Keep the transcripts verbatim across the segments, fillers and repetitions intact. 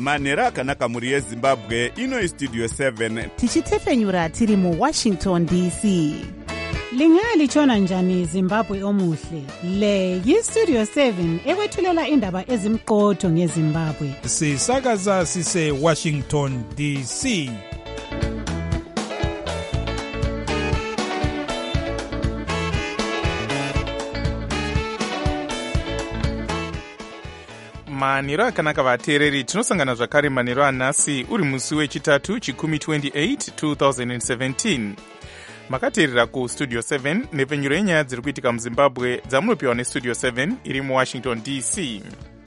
manhero akanaka mhuri yezimbabwe. Ino istudio seven tichitefenyura tiri muwashington D C. Lingalitshona njani Zimbabwe omuhle? Le yistudio seven ekwethulela indaba ezimqotho ngeZimbabwe. Sisakaza sise Washington D C. manhero akanaka vateereri, tinosangana zvakare manhero anhasi uri musi wechitatu chikumi twenty-eight twenty seventeen. Makateerera kustudio seven nepfenyuro yenyaya dziri kuitika muzimbabwe dzamunopiwa nestudio seven iri muwashington D C.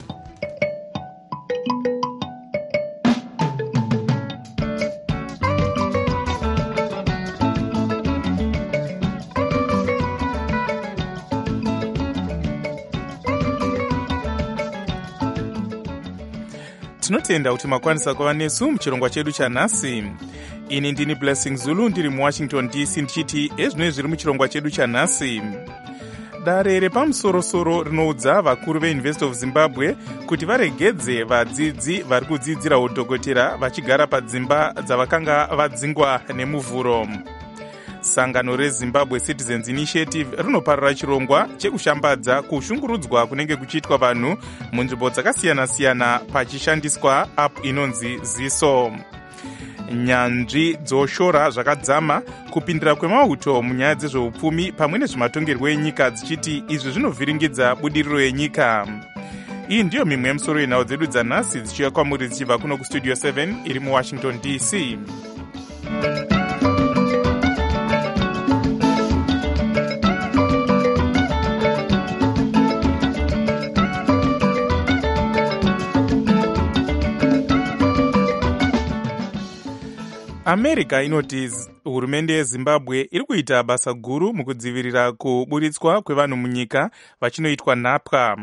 Tinotenda kuti makwanisa kuva nesu muchirongwa chedu chanhasi. Ini ndini Blessing Zulu ndiri muwashington D C ndichiti ezvinoi zviri muchirongwa chedu chanhasi. Dare repamusorosoro rinoudza vakuru veUniversity of Zimbabwe kuti varegedze vadzidzi vari kudzidzira udhokotera vachigara padzimba dzavakanga vadzingwa nemuvhuro. Sangano reZimbabwe Citizens Initiative rinoparira chirongwa chekushambadza kushungurudzwa kunenge kuchiitwa vanhu munzvimbo dzakasiyana-siyana pachishandiswa app inonzi Ziso. Nyanzvi dzoshora zvakadzama kupindira kwemauto munyaya dzezveupfumi pamwe nezvematongerwo enyika dzichiti izvi zvinovhiringidza budiriro yenyika. Iyi ndiyo mimwe yemusoro yenhau dzedu dzanhasi dzichiuya kwamuri dzichibva kuno kustudio seven iri muwashington D C. America inoti hurumende yeZimbabwe iri kuita basa guru mukudzivirira kuburitswa kwevanhu munyika vachinoitwa nhapwa.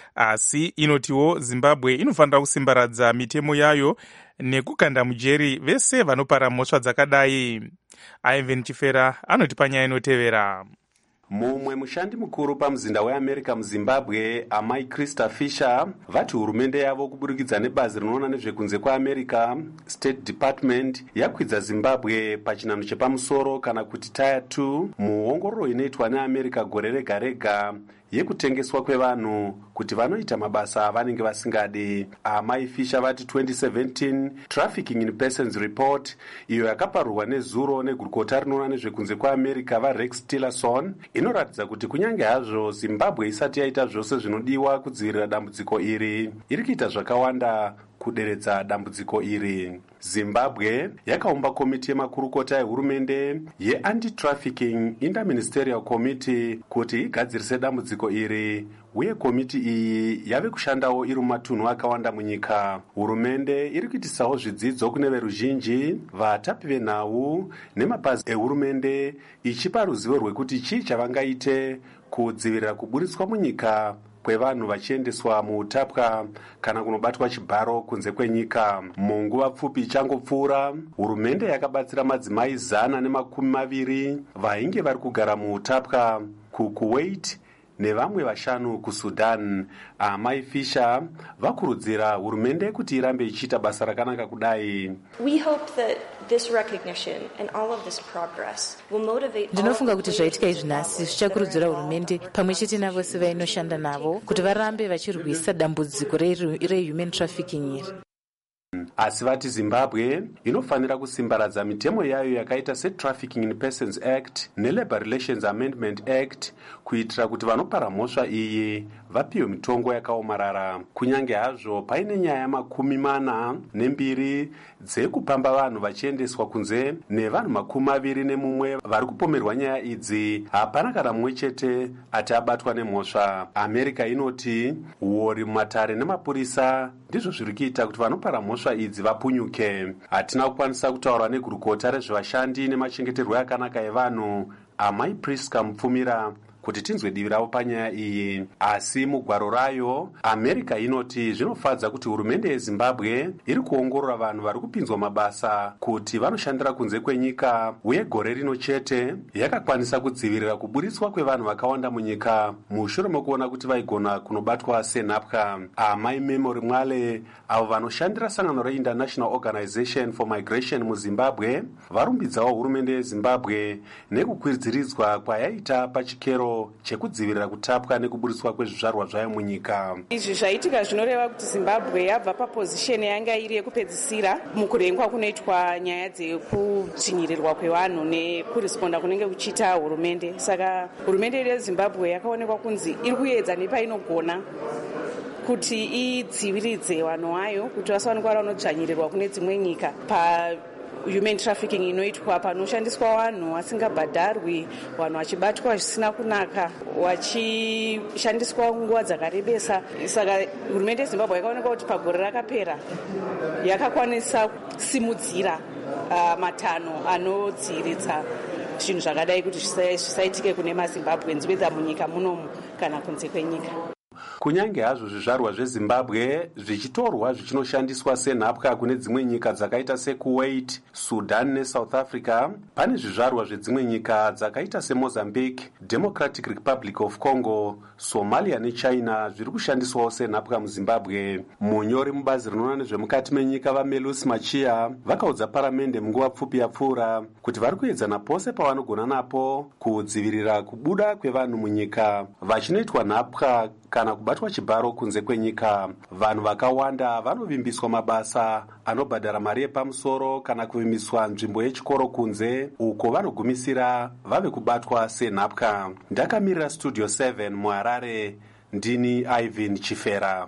Asi inotiwo Zimbabwe inofanira kusimbaradza mitemo yayo nekukanda mujeri vese vanopara mhosva dzakadai. Ivan Chifera anoti panyaya inotevera. Mumwe mushandi mukuru pamuzinda weAmerica muZimbabwe, amai Krista Fisher, vati hurumende yavo kuburikidza nebazi rinoona nezvekunze kwaAmerica, State Department, yakwidza Zimbabwe pachinano chepamusoro kana kuti Tier two muongororo inoitwa neAmerica gore rega rega yekutengeswa kwevanhu kuti vanoita mabasa avanenge vasingadi. Amai Fisher vati twenty seventeen Trafficking in Persons Report, iyo yakaparurwa nezuro negurukota rinoona nezvekunze kwaAmerica vaRex Tillerson, inoratidza kuti kunyange hazvo Zimbabwe isati yaita zvose zvinodiwa kudzivirira dambudziko iri, iri kuita zvakawanda kuderedza dambudziko iri. Zimbabwe yakaumba komiti yemakurukota ehurumende ye-Anti-Trafficking Interministerial Committee kuti igadzirise dambudziko iri, uye komiti iyi yave kushandawo iri mumatunhu akawanda munyika. Hurumende iri kuitisawo zvidzidzo kune veruzhinji, vatapi venhau nemapazi ehurumende, ichipa ruzivo rwekuti chii chavangaite kudzivirira kuburitswa munyika kwevanhu vachiendeswa muutapwa kana kunobatwa chibharo kunze kwenyika. Munguva pfupi ichangopfuura, hurumende yakabatsira madzimai zana nemakumi maviri vainge vari kugara muutapwa kuKuwait nevamwe vashanu kuSudan. Amai Fisher vakurudzira hurumende kuti irambe ichiita basa rakanaka kudai. We hope that this recognition and all of this progress will motivate. Ndinofunga kuti zvaitika izvi nhasi zvichakurudzira hurumende pamwe chete navose vainoshanda navo kuti varambe vachirwisa dambudziko rehuman trafficking iri. Asi vati Zimbabwe inofanira kusimbaradza mitemo yayo yakaita seTrafficking in Persons Act neLabor Relations Amendment Act kuitira kuti vanopara mhosva iyi vapiwe mitongo yakaomarara. Kunyange hazvo paine nyaya makumi mana nembiri dzekupamba vanhu vachiendeswa kunze nevanhu makumi maviri nemumwe vari kupomerwa nyaya idzi, hapana kana mumwe chete ati abatwa nemhosva. America inoti huori mumatare nemapurisa ndizvo zviri kuita kuti vanopara mhosva idzi vapunyuke. Hatina kukwanisa kutaura negurukota rezvevashandi nemachengeterwo akanaka evanhu, amai Priska Mupfumira kuti tinzwe divi ravo panyaya iyi. Asi mugwaro rayo, America inoti zvinofadza kuti hurumende yeZimbabwe iri kuongorora vanhu vari kupinzwa mabasa kuti vanoshandira kunze kwenyika, uye gore rino chete yakakwanisa kudzivirira kuburitswa kwevanhu vakawanda munyika mushure mekuona kuti vaigona kunobatwa senhapwa. Amai Memory Mwale, avo vanoshandira sangano reInternational Organization for Migration muZimbabwe, varumbidzawo hurumende yeZimbabwe nekukwidziridzwa kwayaita pachikero chekudzivirira kutapwa nekuburitswa kwezvizvarwa zvayo munyika. Izvi zvaitika zvinoreva kuti Zimbabwe yabva papozisheni yanga iri yekupedzisira mukurengwa kunoitwa nyaya dzekudzvinyirirwa kwevanhu nekuresponda kunenge kuchiita hurumende. Saka hurumende yeZimbabwe yakaonekwa kunzi iri kuedza nepainogona kuti idziviridze vanhu vayo kuti vasaonekwa vanodzvanyirirwa kune dzimwe nyika pa human trafficking inoitwa panoshandiswa vanhu vasingabhadharwi, vanhu vachibatwa zvisina kunaka, vachishandiswa nguva dzakarebesa. Saka hurumende yeZimbabwe yakaonekwa kuti pagore rakapera yakakwanisa kusimudzira uh, matanho anodziviridza zvinhu zvakadai kuti zvisaitike kune maZimbabweans whether munyika munomu kana kunze kwenyika. Kunyange hazvo zvizvarwa zveZimbabwe zvichitorwa zvichinoshandiswa senhapwa kune dzimwe nyika dzakaita seKuwait, Sudan neSouth Africa, pane zvizvarwa zvedzimwe nyika dzakaita seMozambique, Democratic Republic of Congo, Somalia neChina zviri kushandiswawo senhapwa muZimbabwe. Munyori mubazi rinoona nezvemukati menyika vaMelus Machia vakaudza paramende munguva pfupi yapfuura kuti vari kuedzana pose pavanogona napo kudzivirira kubuda kwevanhu munyika vachinoitwa nhapwa kana kubatwa chibharo kunze kwenyika. Vanhu vakawanda vanovimbiswa mabasa anobhadhara mari yepamusoro kana kuvimbiswa nzvimbo yechikoro kunze, uko vanogumisira vave kubatwa senhapwa. Ndakamirira Studio seven muHarare, ndini Ivan Chifera.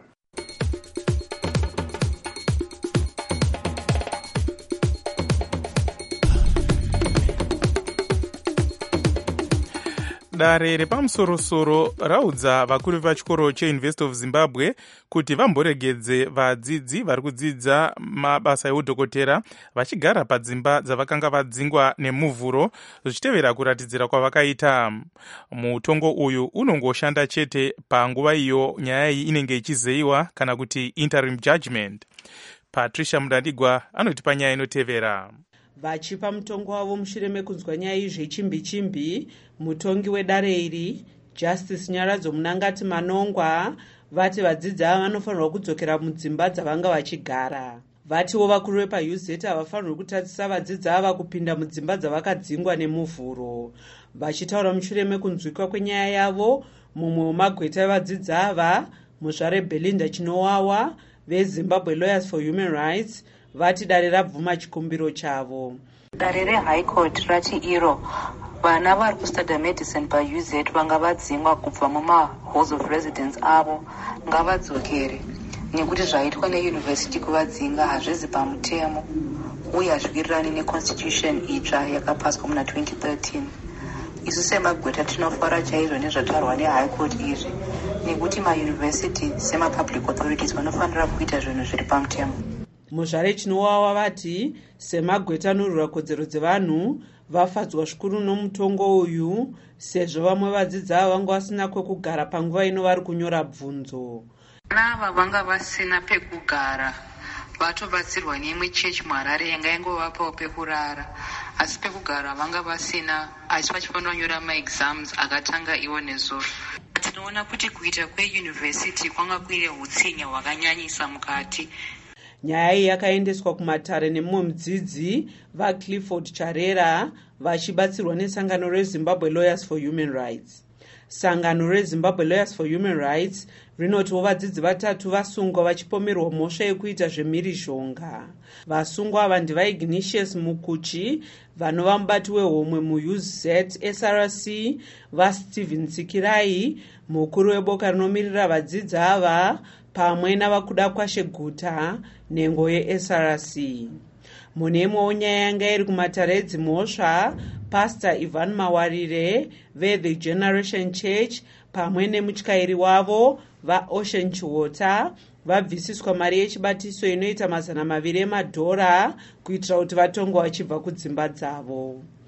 Dare repamusorosoro raudza vakuru vepachikoro cheUniversity of Zimbabwe kuti vamboregedze vadzidzi vari kudzidza mabasa eudhokotera vachigara padzimba dzavakanga vadzingwa nemuvhuro zvichitevera kuratidzira kwavakaita. Mutongo uyu unongoshanda chete panguva iyo nyaya iyi inenge ichizeyiwa kana kuti interim judgment. Patricia Mudandigwa anoti panyaya inotevera. Vachipa mutongo wavo mushure mekunzwa nyaya izvechimbi-chimbi, mutongi wedare iri Justice Nyaradzo Munangati Manongwa vati vadzidzi ava vanofanirwa kudzokera mudzimba dzavanga vachigara. Vatiwo vakuru vepaU Z havafanirwi kutadzisa vadzidzi ava kupinda mudzimba dzavakadzingwa nemuvhuro. Vachitaura mushure mekunzwikwa kwenyaya yavo, mumwe wemagweta evadzidzi ava, muzvare Belinda Chinowawa veZimbabwe Lawyers for Human Rights, vati dare rabvuma chikumbiro chavo. Dare reHigh Court rati iro vana vari kustudy medicine paU Z vanga vadzingwa kubva mumahalls of residence avo ngavadzokere, nekuti zvaitwa neuniversity kuvadzinga hazvizi pamutemo uye hazviwirirani neconstitution itsva yakapaswa muna twenty thirteen. Isu semagweta tinofara chaizvo nezvatarwa neHigh Court izvi, nekuti mauniversity semapublic authorities vanofanira kuita zvinhu zviri pamutemo. Muzvare Chinowawa vati semagweta anorwira kodzero dzevanhu vafadzwa zvikuru nomutongo uyu, sezvo vamwe vadzidzi ava vanga vasina kwekugara panguva ino vari kunyora bvunzo. Nava vanga vasina pekugara vatobatsirwa neimwe chechi muHarare yanga ingovapawo pekurara, asi pekugara vanga vasina, asi vachifanira kunyora maexams akatanga iwo nezuro. Tinoona kuti kuita kweuniversity kwanga kuine utsinya hwakanyanyisa mukati. Nyaya iyi yakaendeswa kumatare nemumwe mudzidzi vaClifford Charera vachibatsirwa nesangano reZimbabwe Lawyers for Human Rights. Sangano reZimbabwe Lawyers for Human Rights rinotiwo vadzidzi vatatu vasungwa vachipomerwa mhosva yekuita zvemhirizhonga. Vasungwa ava ndivaignatius Mukuchi vanova mubati wehomwe muU Z S R C, vaStephen Tsikirai mukuru weboka rinomirira vadzidzi ava, pamwe navakuda kwashe guta nhengo yeS R C. Mune imwewo nyaya yanga iri kumatare edzimhosva, Pastor Ivan Mawarire veThe Generation Church pamwe nemutyairi wavo vaOcean Chiwota vabvisiswa mari yechibatiso inoita mazana maviri emadhora kuitira kuti vatongwa vachibva kudzimba dzavo.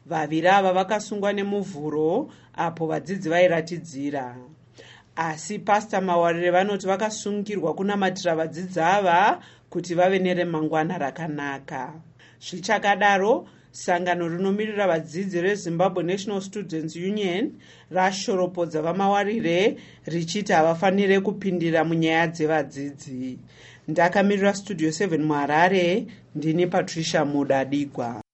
vaviri ava vakasungwa nemuvhuro apo vadzidzi vairatidzira. Asi Pastor Mawarire vanoti vakasungirwa kunamatira vadzidzi ava kuti vave neremangwana rakanaka. Zvichakadaro, sangano rinomirira vadzidzi reZimbabwe National Students Union rashoropodza vaMawarire richiti havafanire kupindira munyaya dzevadzidzi. Ndakamirira Studio seven muHarare, ndini Patricia Mudadigwa.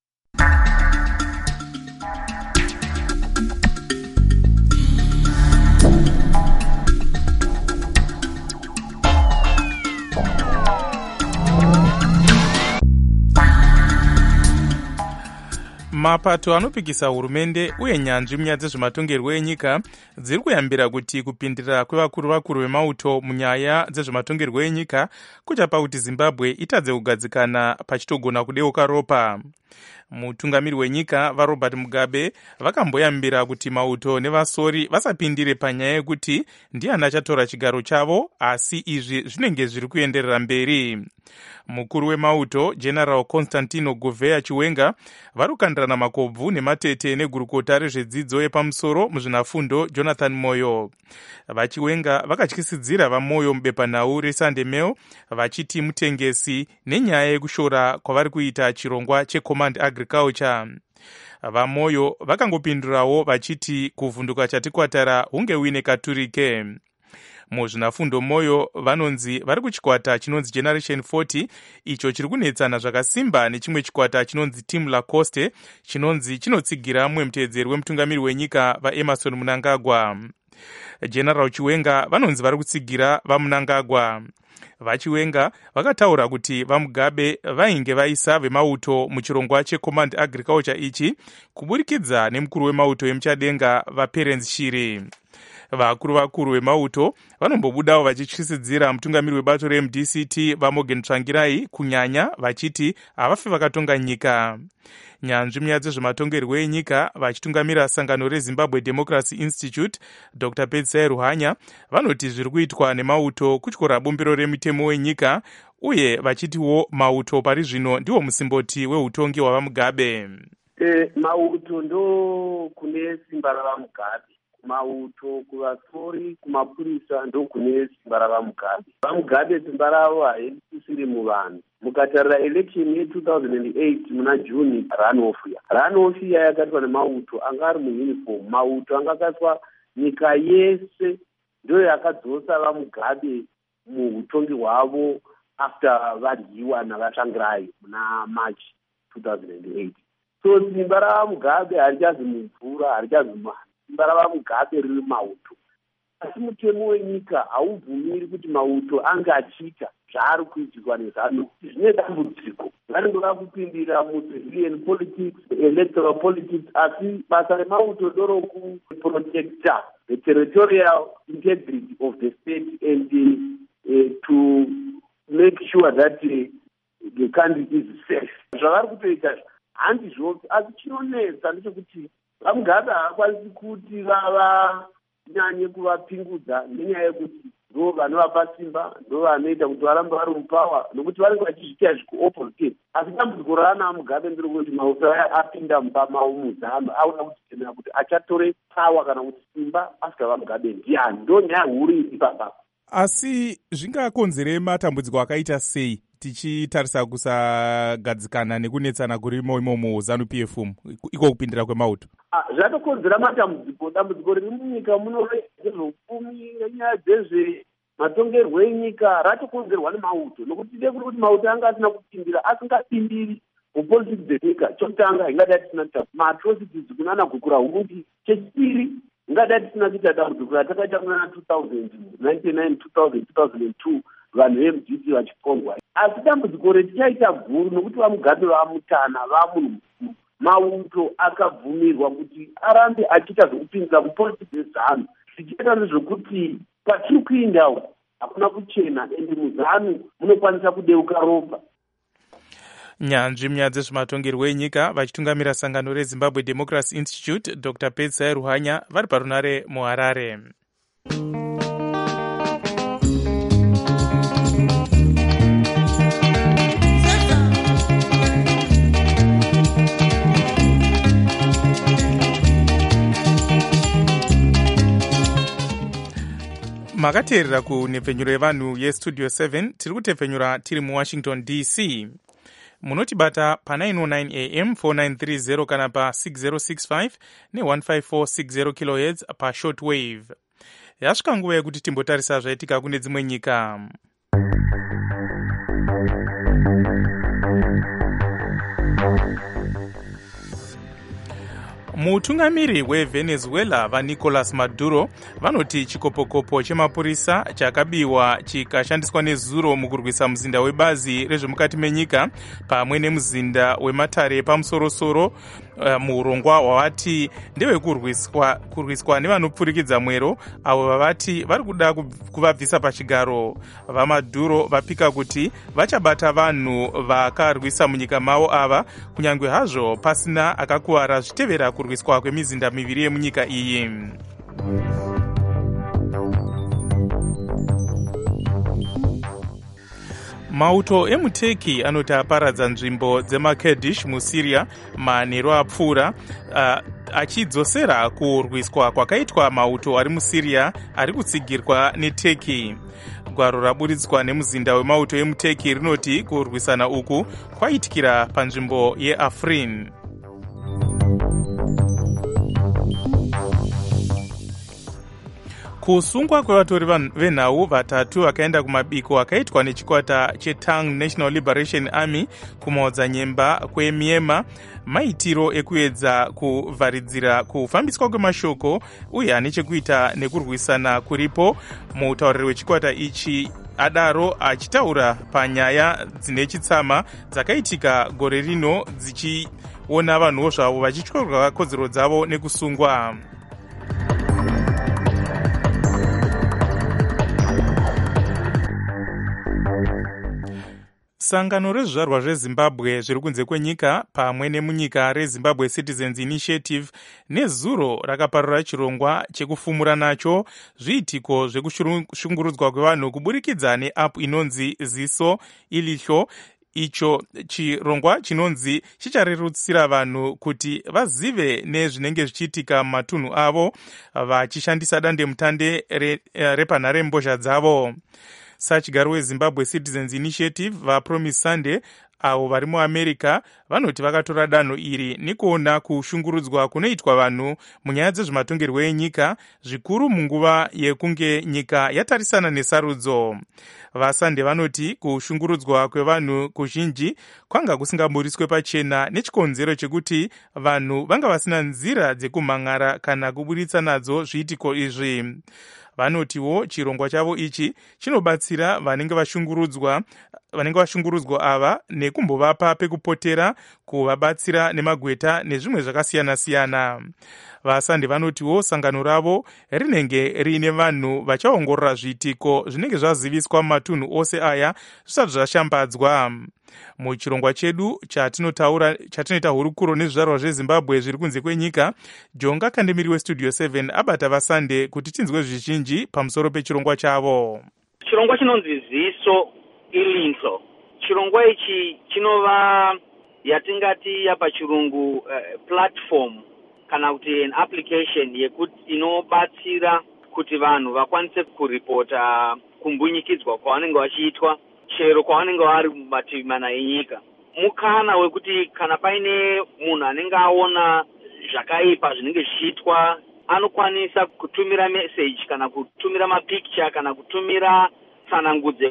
Mapato anopikisa hurumende uye nyanzvi munyaya dzezvematongerwo enyika dziri kuyambira kuti kupindira kwevakuru vakuru vemauto munyaya dzezvematongerwo enyika kuchapa kuti Zimbabwe itadze kugadzikana pachitogona kudeuka ropa. Mutungamiri wenyika vaRobert Mugabe vakamboyambira kuti mauto nevasori vasapindire panyaya yekuti ndiani achatora chigaro chavo, asi izvi zvinenge zviri kuenderera mberi. Mukuru wemauto General Constantino Gouveia Chiwenga vari kukandirana makobvu nematete negurukota rezvedzidzo yepamusoro muzvinafundo Jonathan Moyo. VaChiwenga vakatyisidzira vaMoyo mubepanhau reSunday Mail vachiti mutengesi nenyaya yekushora kwavari kuita chirongwa cheCommand Agriculture. VaMoyo vakangopindurawo vachiti kuvhunduka chatikwatara hunge uine katurike. Muzvinafundo Moyo vanonzi vari kuchikwata chinonzi Generation forty, icho chiri kunetsana zvakasimba nechimwe chikwata chinonzi Team Lacoste, chinonzi chinotsigira mumwe muteedzeri wemutungamiri wenyika vaEmerson Mnangagwa. General Chiwenga vanonzi vari kutsigira vaMnangagwa. VaChiwenga vakataura kuti vaMugabe vainge vaisa vemauto muchirongwa cheCommand Agriculture ichi kuburikidza nemukuru wemauto emuchadenga vaPerence Shiri. Vakuru vakuru vemauto vanombobudawo vachityisidzira mutungamiri webato reM D C T vaMorgan Tsvangirai kunyanya vachiti havafi vakatonga nyika. Nyanzvi munyaya dzezvematongerwo enyika vachitungamira sangano reZimbabwe Democracy Institute Doctor Pedzisai Ruhanya vanoti zviri kuitwa nemauto kutyora bumbiro remitemo wenyika uye vachitiwo mauto pari zvino ndiwo musimboti weutongi hwavaMugabe. E, mauto ndo kune simba ravaMugabe. Mauto kuvasori kumapurisa ndo kune simba ravaMugabe. VaMugabe simba ravo haisisiri muvanhu. Mukatarira election ye two thousand eight muna June runoff ya. Runoff ya yakaitwa nemauto anga ari muuniform. Mauto anga akaitwa nyika yese ndo yakadzosa vaMugabe muutongi hwavo after varyiwa navaTsvangirai muna March two thousand eight. So simba ravaMugabe harichazi mumvura, harichazi muvanhu. Simba ravaMugabe riri mauto. Asi mutemo wenyika haubvumiri kuti mauto ange achiita zvaari kuitirwa nezano. Zvine dambudziko. Vanenge vakupindira mucivilian politics, electoral politics, asi basa remauto ndoro kuprotecta the territorial integrity of the state and uh, to make sure that uh, the country is safe. Zvavari kutoita handi zvopi, asi chinonetsa ndechekuti vaMugabe havakwanisi kuti vava nyanye kuvapingudza nenyaya yekuti ndo vanovapa simba, ndo vanoita kuti varambe vari mupawa, nokuti vanenge vachizviita zvikuopposite. Asi dambudziko raana Mugabe ndiro kuti mauto aya apinda mupama muzano aona kuti tena kuti achatore pawa kana kuti simba asikava Mugabe ndiani, ndo nyaya huru iri ipapo. Asi zvingakonzere matambudziko akaita sei tichitarisa kusagadzikana nekunetsana kurimo imomo ZANU P F M iko kupindira kwemauto? Ah, zvatokonzera matambudziko. Dambudziko riri munyika muno rezveupfumi nenyaya dzezvematongerwo enyika ratokonzerwa nemauto, nokuti tide kuti mauto anga asina kupindira, asingapindiri mupolitics dzenyika. Chokutanga ingadai tisina kuita maatrocities kunana gukura hurundi. Chechipiri ingadai tisina kuita dambudziko ratakaita kunana two thousand, ninety-nine, two thousand, two thousand two vanhu veM D C vachipongwa. Asi dambudziko retichaita guru nokuti vaMugabe vamutana vamunhu mukuru. Mauto akabvumirwa kuti arambe achiita zvokupindira kupolitics yeZANU. Zvichiita nezvokuti patiri kuenda hakuna kuchena ende muZANU munokwanisa kudeuka ropa. Nyanzvi munyaya dzezvematongerwo enyika vachitungamira sangano reZimbabwe Democracy Institute Doctor Pedzisai Ruhanya vari parunare muHarare. makateerera kunhepfenyuro yevanhu yestudio seven tiri kutepfenyura tiri muwashington D C. Munotibata pa nine oh nine A M four nine three zero kana pa six zero six five ne one five four six zero kilohertz pa shortwave. Yasvika nguva yekuti timbotarisa zvaitika kune dzimwe nyika. Mutungamiri weVenezuela vaNicolas Maduro vanoti chikopokopo chemapurisa chakabiwa chikashandiswa nezuro mukurwisa muzinda webazi rezvemukati menyika pamwe nemuzinda wematare pamusorosoro uh, muurongwa hwavati ndewekurwiswa kurwiswa nevanopfurikidza mwero avo vavati vari kuda kuvabvisa pachigaro. VaMaduro vapika kuti vachabata vanhu vakarwisa munyika mavo ava kunyange hazvo pasina akakuwara zvitevera kurwiswa kwemizinda miviri yemunyika iyi. Mauto emuTurkey anoti aparadza nzvimbo dzemakurdish muSyria manheru apfuura uh, achidzosera kurwiswa kwakaitwa mauto ari muSyria ari kutsigirwa neTurkey. Gwaro raburitswa nemuzinda wemauto emuTurkey rinoti kurwisana uku kwaitikira panzvimbo yeAfrin. Kusungwa kwevatori venhau vatatu vakaenda kumabiko akaitwa nechikwata cheTang National Liberation Army kumaodza nyemba kwemyema maitiro ekuedza kuvharidzira kufambiswa kwemashoko uye ane chekuita nekurwisana kuripo. Mutauriri wechikwata ichi adaro achitaura panyaya dzine chitsama dzakaitika gore rino dzichiona vanhuwo zvavo vachityorwa kodzero dzavo nekusungwa. Sangano rezvizvarwa zveZimbabwe zviri kunze kwenyika pamwe nemunyika reZimbabwe Citizens Initiative nezuro rakaparura chirongwa chekufumura nacho zviitiko zvekushungurudzwa kwevanhu kuburikidza neapp inonzi Ziso Ilihlo. Icho chirongwa chinonzi chicharerutsira vanhu kuti vazive nezvinenge zvichiitika mumatunhu avo vachishandisa dandemutande repanhare mbozha dzavo. Sachigaro weZimbabwe Citizens Initiative vaPromise Sunday avo vari muAmerica vanoti vakatora danho iri nekuona kushungurudzwa kunoitwa vanhu munyaya dzezvematongerwo enyika zvikuru munguva yekunge nyika yatarisana nesarudzo. VaSunday vanoti kushungurudzwa kwevanhu kuzhinji kwanga kusingaburiswe pachena nechikonzero chekuti vanhu vanga vasina nzira dzekumhan'ara kana kuburitsa nadzo zviitiko izvi. Vanotiwo chirongwa chavo ichi chinobatsira vanenge vashungurudzwa vanenge vashungurudzwa ava nekumbovapa pekupotera kuvabatsira nemagweta nezvimwe zvakasiyana siyana. VaSunday vanotiwo sangano ravo rinenge riine vanhu vachaongorora zviitiko zvinenge zvaziviswa mumatunhu ose aya zvisati zvashambadzwa. Muchirongwa chedu chatinotaura chatinoita hurukuro nezvizvarwa zveZimbabwe zviri kunze kwenyika, Jonga Kandemiri weStudio seven abata vaSunday kuti tinzwe zvizhinji pamusoro pechirongwa chavo. Chirongwa chinonzi Ziso Ilihlo. Chirongwa ichi chinova yatingati yapa chirungu uh, platform kana kuti an application yekuti inobatsira kuti vanhu vakwanise kuripota kumbunyikidzwa kwavanenge vachiitwa chero kwavanenge vari mumativi mana enyika. Mukana wekuti kana paine munhu anenge aona zvakaipa zvinenge zvichiitwa anokwanisa kutumira message kana kutumira mapicture kana kutumira tsanangudze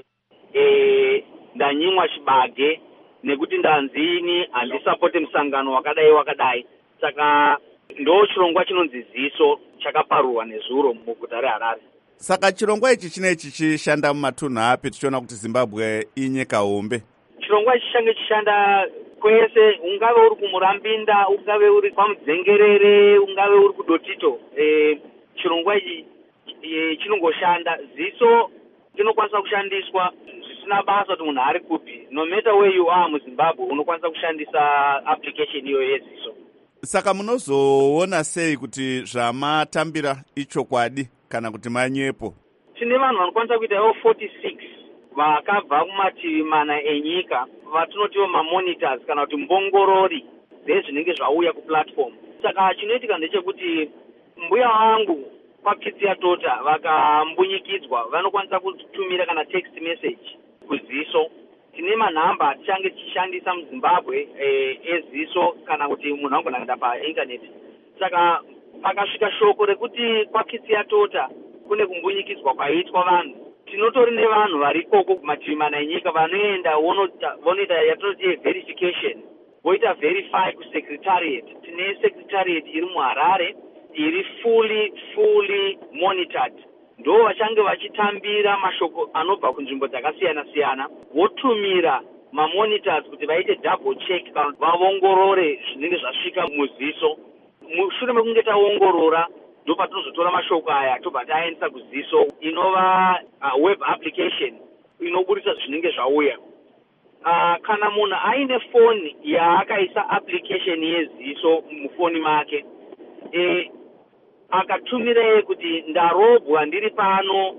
e, ndanyimwa chibage nekuti ndanzini handisapote musangano wakadai wakadai. Saka ndo chirongwa chinonzi Ziso chakaparurwa nezuro muguta reHarare. Saka chirongwa ichi chinechi chishanda mumatunhu api tichiona kuti Zimbabwe inyika hombe? Chirongwa ichi change chishanda kwese, ungave uri kuMurambinda, ungave uri kwaMudzengerere, ungave uri kuDotito. E, chirongwa ichi e, chinongoshanda. Ziso chinokwanisa kushandiswa zvisina basa kuti munhu ari kupi. No matter where you are muZimbabwe unokwanisa kushandisa application iyo yeZiso. Saka munozoona sei kuti zvamatambira ichokwadi kana kuti manyepo? Tine vanhu vanokwanisa kuitawo forty-six vakabva kumativi mana enyika vatinotiwo mamonitors kana kuti mbongorori dzezvinenge zvauya kuplatform. Saka chinoitika ndechekuti mbuya wangu kwapfitsi yatota vakambunyikidzwa vanokwanisa kutumira kana text message kuziso. Tine manhamba tichange tichishandisa muZimbabwe eh, eziso kana kuti munhu angona kuenda painternet. Saka pakasvika shoko rekuti kwapfitsi yatota kune kumbunyikidzwa kwaitwa vanhu, tinotori nevanhu vari ikoko kumativi mana enyika vanoenda vonoita yatinoti verification, voita verify kusecretariat. Tine secretariat iri muHarare iri fully fully monitored. Ndo vachange vachitambira mashoko anobva kunzvimbo dzakasiyana siyana, votumira mamonitors kuti vaite double check vaongorore zvinenge zvasvika muziso. Mushure mekunge taongorora ndo patinozotora mashoko aya tobva taendesa kuziso inova uh, web application inoburisa zvinenge zvauya. Uh, kana munhu aine foni yaakaisa application yeziso mufoni make, e, akatumire kuti ndarobwa ndiri pano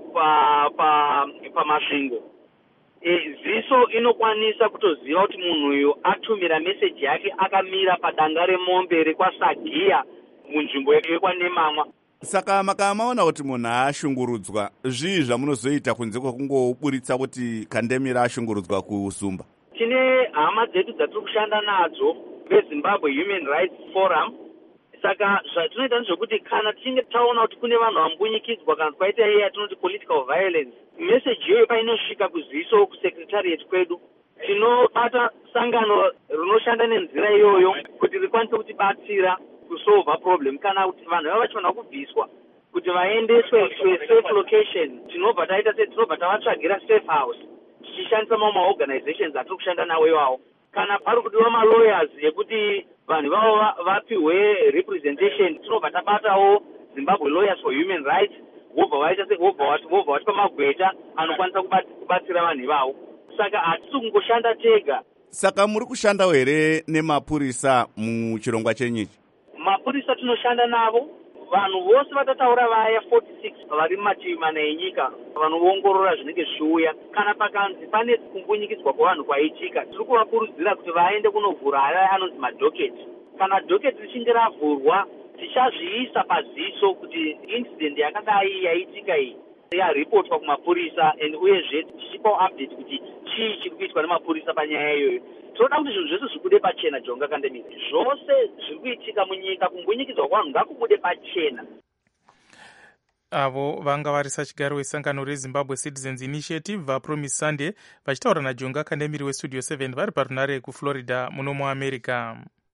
pamasvingo, pa, pa e, ziso inokwanisa kutoziva kuti munhu uyu atumira meseji yake akamira padanga remombe rekwasagiya munzvimbo yekwanemamwa. Saka makamaona kuti munhu ashungurudzwa, zvii zvamunozoita kunze kwekungoburitsa kuti kandemira ashungurudzwa kusumba? Tine hama dzedu dzatiri kushanda nadzo veZimbabwe Human Rights Forum. Saka zvatinoita ndezvekuti kana tichinge taona kuti kune vanhu vambunyikidzwa kana kwaita iye yatinoti political violence, message iyoyo painosvika kuziso kusecretariat kwedu, tinobata sangano rinoshanda nenzira iyoyo kuti rikwanise kutibatsira kusolva problem. Kana kuti vanhu vava vachifanira kubviswa kuti vaendeswe to a safe location, tinobva taita se tinobva tavatsvagira safe house tichishandisa mamwe maorganizations atiri kushanda nawo iwawo. Kana pari kudiwa malawyers ekuti vanhu vavo vapiwe representation, tinobva tabatawo Zimbabwe Lawyers for Human Rights, vobva vaita se vobva vobva vatipa magweta anokwanisa kubatsira vanhu ivavo. Saka hatisi kungoshanda tega. Saka muri kushandawo here nemapurisa muchirongwa chenyichi? Mapurisa tinoshanda navo, vanhu vose vatataura vaya forty-six vari mumativi mana enyika vanoongorora zvinenge zvichiuya. Kana pakanzi pane kumbunyikidzwa kwavanhu kwaitika, tiri kuvakurudzira kuti vaende kunovhura aya anonzi madhoketi. Kana dhoketi richinge ravhurwa, tichazviisa paziso kuti incident yakadai yaitika iyi yaripotwa kumapurisa, and uyezve tichipa update kuti chii chiri kuitwa nemapurisa panyaya iyoyo. Tinoda kuti zvinhu zvese zvikude pachena. Jonga Kandemira, zvose zviri kuitika munyika, kumbunyikidzwa kwavanhu ngakubude pachena. Avo vanga vari sachigaro wesangano reZimbabwe Citizens Initiative vaPromise Sunday vachitaura naJonga Kandemiri weStudio seven vari parunare kuFlorida muno muAmerica.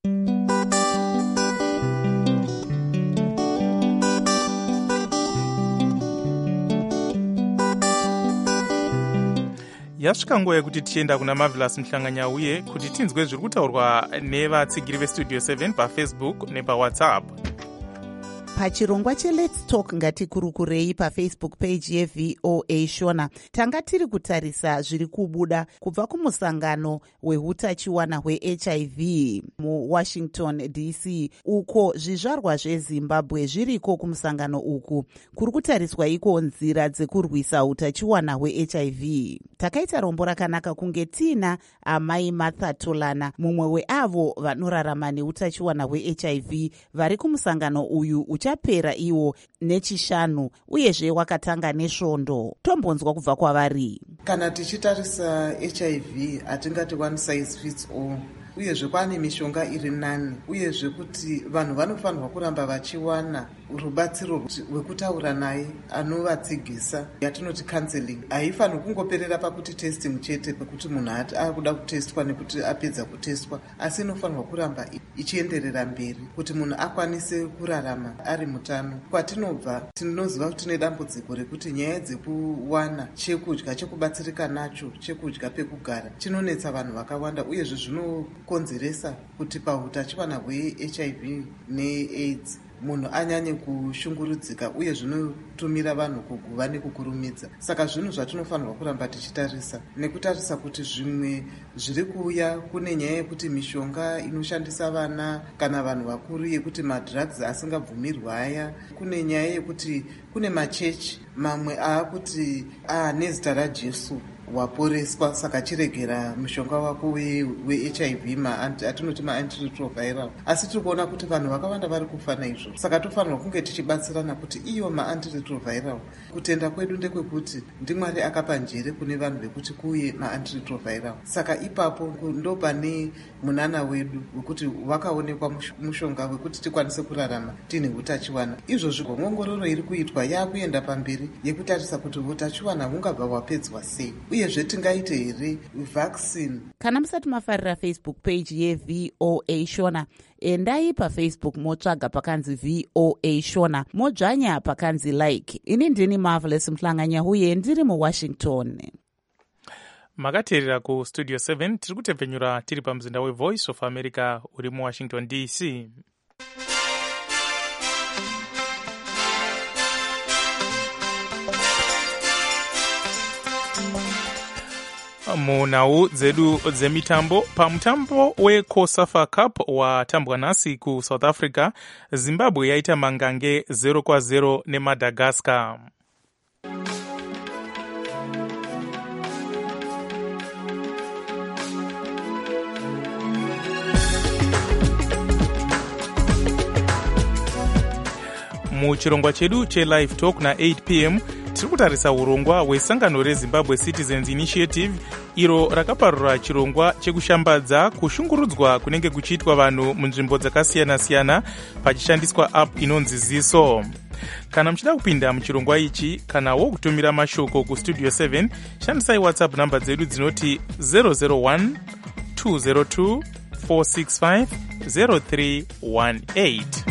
Yasvika nguva yekuti tichienda kuna Marvelous Mhlanganya uye kuti tinzwe zviri kutaurwa nevatsigiri veStudio seven paFacebook nepaWhatsApp. Pachirongwa cheLet's Talk ngatikurukurei paFacebook page yeV O A Shona tanga tiri kutarisa zviri kubuda kubva kumusangano wehutachiwana hweH I V muWashington D C, uko zvizvarwa zveZimbabwe zviriko kumusangano uku kuri kutariswa iko nzira dzekurwisa hutachiwana hweH I V. Takaita rombo rakanaka kunge tina amai Martha Tolana, mumwe weavo vanorarama nehutachiwana hweH I V vari kumusangano uyu uchapera iwo nechishanu, uyezve wakatanga nesvondo. Tombonzwa kubva kwavari. Kana tichitarisa H I V hatingati one size fits all, uyezve kwane mishonga iri nani, uyezve kuti vanhu vanofanirwa kuramba vachiwana rubatsiro rwekutaura naye anovatsigisa, yatinoti counseling. Haifanirwi kungoperera pakuti testing chete, pekuti munhu ati akuda kutestwa nekuti apedza kutestwa, asi inofanirwa kuramba ichienderera mberi kuti munhu akwanise kurarama ari mutano. Kwatinobva tinoziva kuti tine dambudziko rekuti nyaya dzekuwana chekudya chekubatsirika nacho, chekudya pekugara, chinonetsa vanhu vakawanda, uyezve zvinokonzeresa kuti pahutachiwana hweH I V neAIDS munhu anyanye kushungurudzika, uye zvinotumira vanhu kuguva nekukurumidza. Saka zvinhu zvatinofanirwa kuramba tichitarisa, nekutarisa kuti zvimwe zviri kuuya, kune nyaya yekuti mishonga inoshandisa vana kana vanhu vakuru yekuti madrugs asingabvumirwa aya, kune nyaya yekuti kune machechi mamwe aakuti aa nezita raJesu waporeswa, saka chiregera mushonga wako weH I V atinoti maantiretroviral. Asi tiri kuona kuti vanhu vakawanda vari kufa naizvo, saka tofanirwa kunge tichibatsirana kuti iyo maantiretroviral kutenda kwedu ndekwekuti ndiMwari akapa njere kune vanhu vekuti kuuye maantiretroviral. Saka ipapo ndo pane munana wedu wekuti wakaonekwa mushonga wekuti tikwanise kurarama tiine utachiwana. Izvozvi ngongororo iri kuitwa yakuenda pamberi yekutarisa kuti utachiwana hungabva hwapedzwa sei, uyezve tingaite here vaccine. Kana musati mafarira Facebook page yeV O A Shona, endai pafacebook motsvaga pakanzi V O A Shona, modzvanya pakanzi like. Ini ndini Marvelous Mhlanganya huye ndiri muWashington. Makateerera ku Studio seven tiri kutepfenyura tiri pamuzinda weVoice of America uri muWashington D C. Munhau dzedu dzemitambo, pamutambo weCOSAFA Cup watambwa nhasi kuSouth Africa, Zimbabwe yaita mangange zero kwa zero neMadagascar. Muchirongwa chedu cheLive Talk na eight p m tiri kutarisa urongwa hwesangano reZimbabwe Citizens Initiative iro rakaparura chirongwa chekushambadza kushungurudzwa kunenge kuchiitwa vanhu munzvimbo dzakasiyana-siyana pachishandiswa app inonzi Ziso. Kana muchida kupinda muchirongwa ichi kana wo kutumira mashoko kuStudio seven, shandisai WhatsApp namba dzedu dzinoti zero zero one two zero two four six five zero three one eight.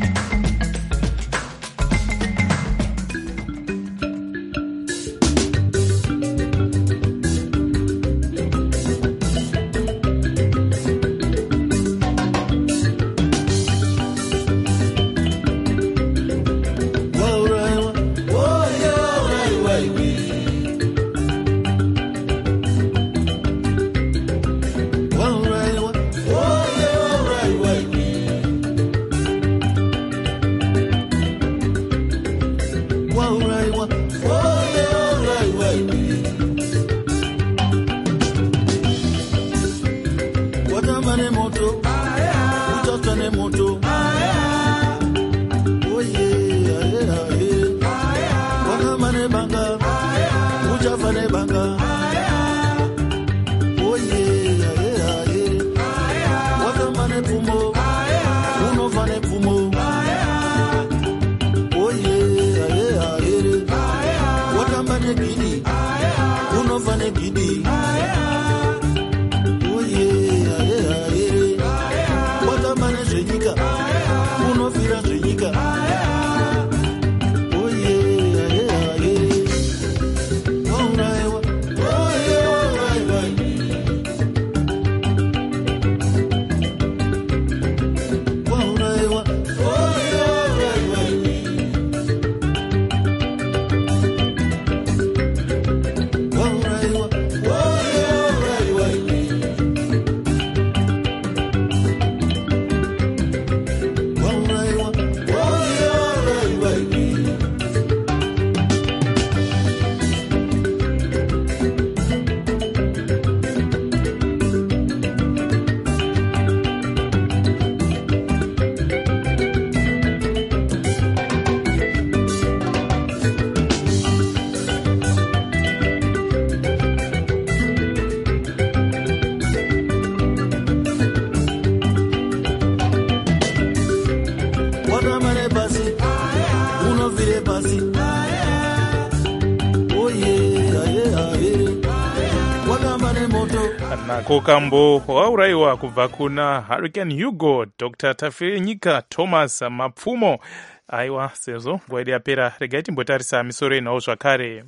Nako kambo waurayiwa kubva kuna Hurricane Hugo, Doctor Tafenyika Thomas Mapfumo. Aiwa, sezvo nguva yedu yapera, regai timbotarisa misoro yenhau zvakare.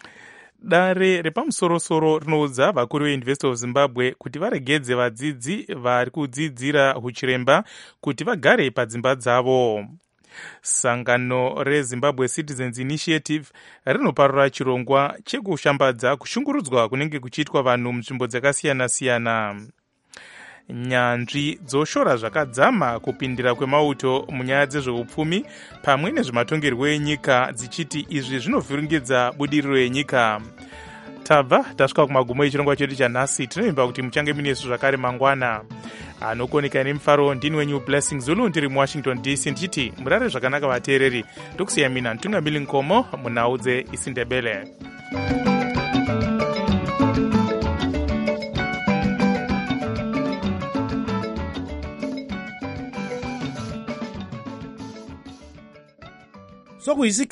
Dare repamusorosoro rinoudza vakuru veUniversity of Zimbabwe kuti varegedze vadzidzi vari kudzidzira huchiremba kuti vagare padzimba dzavo. Sangano reZimbabwe Citizens Initiative rinoparura chirongwa chekushambadza kushungurudzwa kunenge kuchiitwa vanhu munzvimbo dzakasiyana-siyana. Nyanzvi dzoshora zvakadzama kupindira kwemauto munyaya dzezveupfumi pamwe nezvematongerwo enyika dzichiti izvi zvinovhiringidza budiriro yenyika. tabva tasvika kumagumo echirongwa chedu chanhasi. Tinovimba kuti muchange munesu zvakare mangwana. Anokoneka nemufaro ndini wenyu Blessing Zulu ndiri muwashington D C ndichiti murare zvakanaka vateereri. Ndokusiya mina Ntungamili Nkomo munhau dzeIsindebele. So